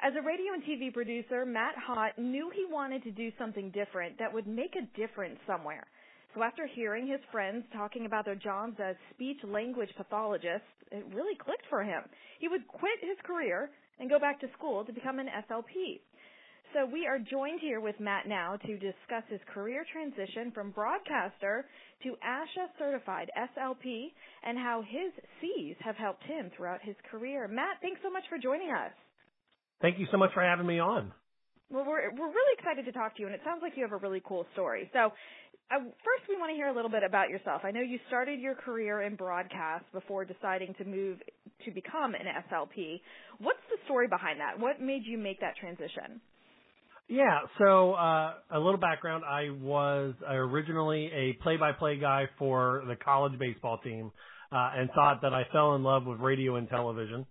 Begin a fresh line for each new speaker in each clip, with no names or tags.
As a radio and TV producer, Matt Hott knew he wanted to do something different that would make a difference somewhere. So after hearing his friends talking about their jobs as speech-language pathologists, it really clicked for him. He would quit his career and go back to school to become an SLP. So we are joined here with Matt now to discuss his career transition from broadcaster to ASHA-certified SLP and how his C's have helped him throughout his career. Matt, thanks so much for joining us.
Thank you so much for having me on.
Well, we're really excited to talk to you, and it sounds like you have a really cool story. So first we want to hear a little bit about yourself. I know you started your career in broadcast before deciding to move to become an SLP. What's the story behind that? What made you make that transition?
Yeah, so a little background. I was originally a play-by-play guy for the college baseball team and thought that I fell in love with radio and television.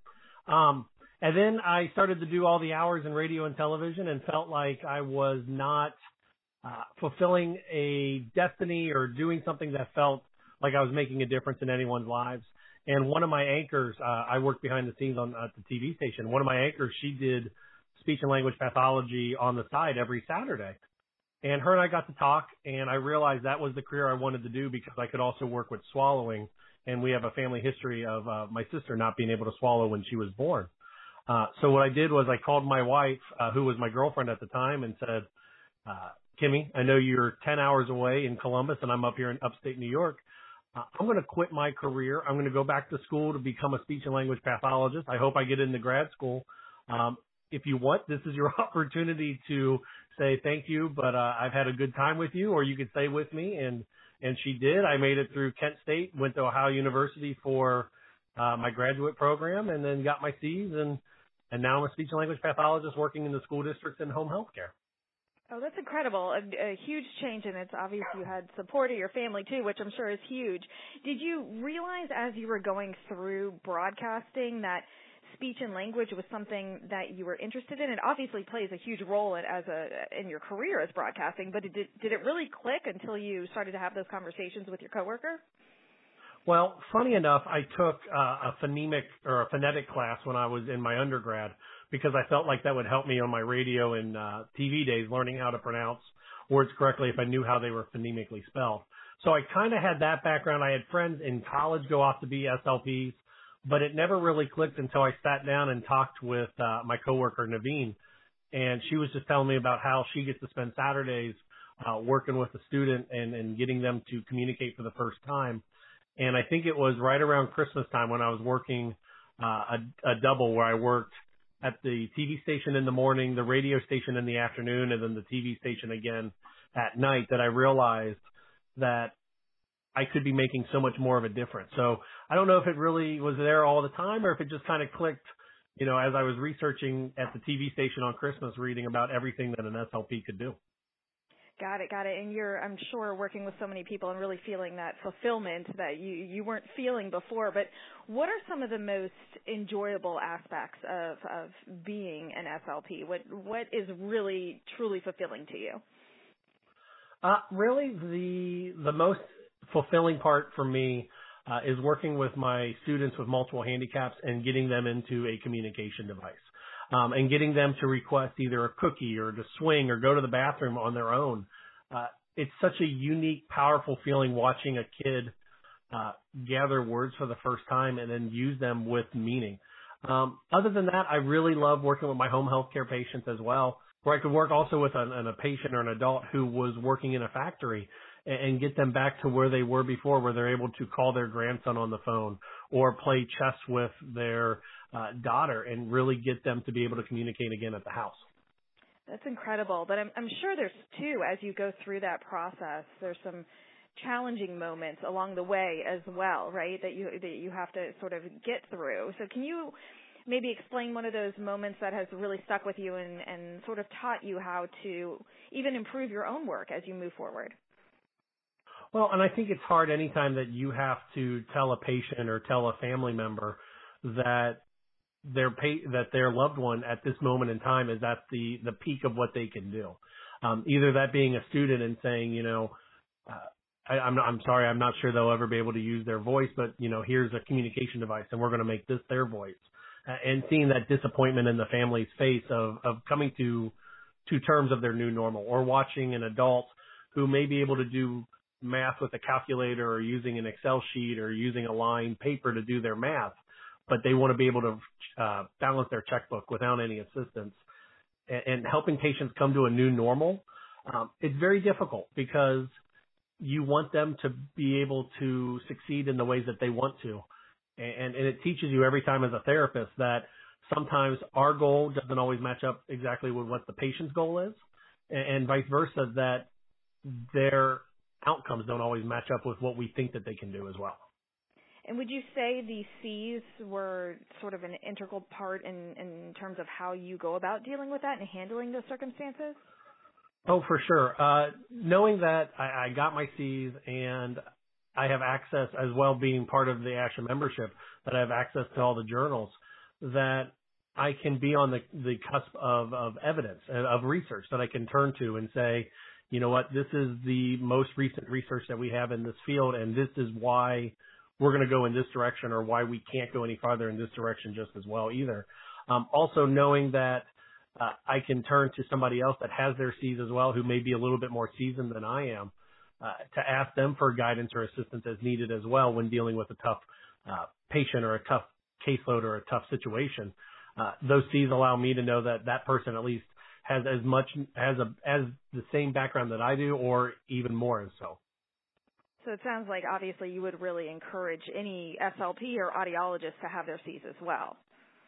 And then I started to do all the hours in radio and television and felt like I was not fulfilling a destiny or doing something that felt like I was making a difference in anyone's lives. And one of my anchors, I worked behind the scenes at the TV station. One of my anchors, she did speech and language pathology on the side every Saturday. And her and I got to talk, and I realized that was the career I wanted to do because I could also work with swallowing. And we have a family history of my sister not being able to swallow when she was born. So what I did was I called my wife, who was my girlfriend at the time, and said, Kimmy, I know you're 10 hours away in Columbus and I'm up here in upstate New York. I'm going to quit my career. I'm going to go back to school to become a speech and language pathologist. I hope I get into grad school. If you want, this is your opportunity to say thank you, but I've had a good time with you, or you could stay with me. And she did. I made it through Kent State, went to Ohio University for my graduate program, and then got my C's, and now I'm a speech and language pathologist working in the school districts and home health care.
Oh, that's incredible. A huge change, and it's obvious you had support of your family, too, which I'm sure is huge. Did you realize as you were going through broadcasting that speech and language was something that you were interested in? It obviously plays a huge role in your career as broadcasting, but did it really click until you started to have those conversations with your coworker?
Well, funny enough, I took a phonetic class when I was in my undergrad because I felt like that would help me on my radio and TV days, learning how to pronounce words correctly if I knew how they were phonemically spelled. So I kind of had that background. I had friends in college go off to be SLPs, but it never really clicked until I sat down and talked with my coworker, Naveen, and she was just telling me about how she gets to spend Saturdays working with a student and getting them to communicate for the first time. And I think it was right around Christmas time when I was working a double where I worked at the TV station in the morning, the radio station in the afternoon, and then the TV station again at night, that I realized that I could be making so much more of a difference. So I don't know if it really was there all the time or if it just kind of clicked, as I was researching at the TV station on Christmas, reading about everything that an SLP could do.
Got it. And you're, I'm sure, working with so many people and really feeling that fulfillment that you weren't feeling before. But what are some of the most enjoyable aspects of being an SLP? What is really, truly fulfilling to you?
Really, the most fulfilling part for me is working with my students with multiple handicaps and getting them into a communication device. And getting them to request either a cookie or to swing or go to the bathroom on their own. It's such a unique, powerful feeling watching a kid gather words for the first time and then use them with meaning. Other than that, I really love working with my home health care patients as well, where I could work also with a patient or an adult who was working in a factory and get them back to where they were before, where they're able to call their grandson on the phone or play chess with their daughter and really get them to be able to communicate again at the house.
That's incredible. But I'm sure there's, too, as you go through that process, there's some challenging moments along the way as well, right, that you have to sort of get through. So can you maybe explain one of those moments that has really stuck with you and sort of taught you how to even improve your own work as you move forward?
Well, and I think it's hard anytime that you have to tell a patient or tell a family member that their loved one at this moment in time is at the peak of what they can do. Either that being a student and saying, I'm sorry, I'm not sure they'll ever be able to use their voice, but here's a communication device and we're going to make this their voice. and seeing that disappointment in the family's face of coming to terms of their new normal, or watching an adult who may be able to do math with a calculator or using an Excel sheet or using a lined paper to do their math, but they want to be able to balance their checkbook without any assistance. And helping patients come to a new normal, it's very difficult because you want them to be able to succeed in the ways that they want to. And it teaches you every time as a therapist that sometimes our goal doesn't always match up exactly with what the patient's goal is, and vice versa, that their outcomes don't always match up with what we think that they can do as well.
And would you say the C's were sort of an integral part in terms of how you go about dealing with that and handling those circumstances?
Oh, for sure. Knowing that I got my C's and I have access, as well being part of the ASHA membership, that I have access to all the journals, that I can be on the cusp of evidence, of research that I can turn to and say, you know what, this is the most recent research that we have in this field, and this is why we're going to go in this direction, or why we can't go any farther in this direction just as well either. Also knowing that I can turn to somebody else that has their C's as well, who may be a little bit more seasoned than I am, to ask them for guidance or assistance as needed as well when dealing with a tough patient or a tough caseload or a tough situation. Those C's allow me to know that that person at least has as much as the same background that I do, or even more and so.
So it sounds like obviously you would really encourage any SLP or audiologist to have their C's as well.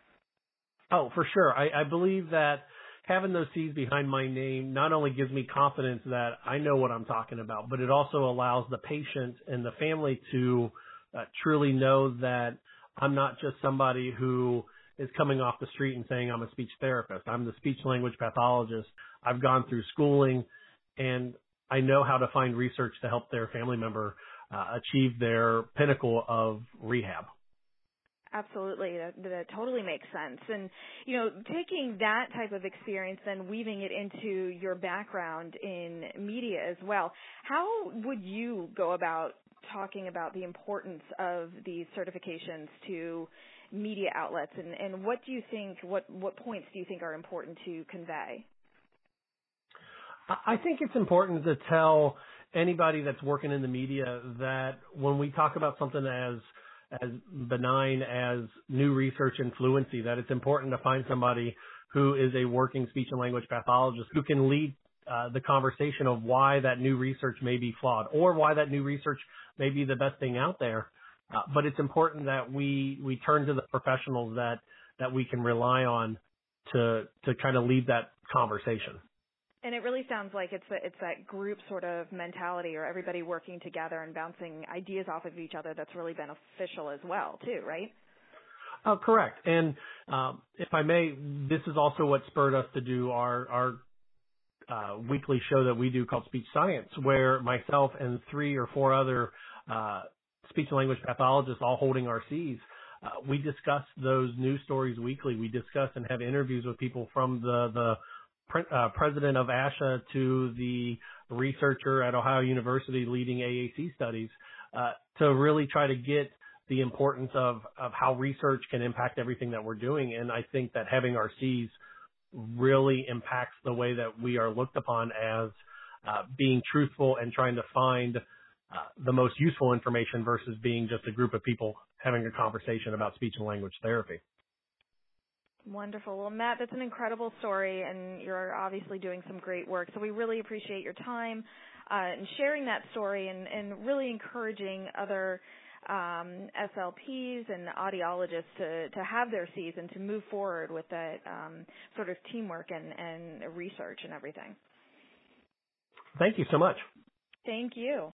Oh, for sure. I believe that having those C's behind my name not only gives me confidence that I know what I'm talking about, but it also allows the patient and the family to truly know that I'm not just somebody who is coming off the street and saying I'm a speech therapist. I'm the speech language pathologist. I've gone through schooling, and I know how to find research to help their family member achieve their pinnacle of rehab.
Absolutely. That totally makes sense. And, you know, taking that type of experience and weaving it into your background in media as well, how would you go about talking about the importance of these certifications to media outlets, and what do you think, what points do you think are important to convey?
I think it's important to tell anybody that's working in the media that when we talk about something as benign as new research and fluency, that it's important to find somebody who is a working speech and language pathologist who can lead the conversation of why that new research may be flawed, or why that new research may be the best thing out there. But it's important that we turn to the professionals that we can rely on to kind of lead that conversation.
And it really sounds like it's that group sort of mentality, or everybody working together and bouncing ideas off of each other, that's really beneficial as well, too, right?
Oh, correct. And if I may, this is also what spurred us to do our weekly show that we do called Speech Science, where myself and 3 or 4 other speech and language pathologists, all holding our C's, we discuss those news stories weekly. We discuss and have interviews with people from the president of ASHA to the researcher at Ohio University leading AAC studies, to really try to get the importance of how research can impact everything that we're doing. And I think that having our C's really impacts the way that we are looked upon as being truthful and trying to find the most useful information versus being just a group of people having a conversation about speech and language therapy.
Wonderful. Well, Matt, that's an incredible story, and you're obviously doing some great work. So we really appreciate your time and sharing that story, and really encouraging other SLPs and audiologists to have their C's and to move forward with that sort of teamwork and research and everything.
Thank you so much.
Thank you.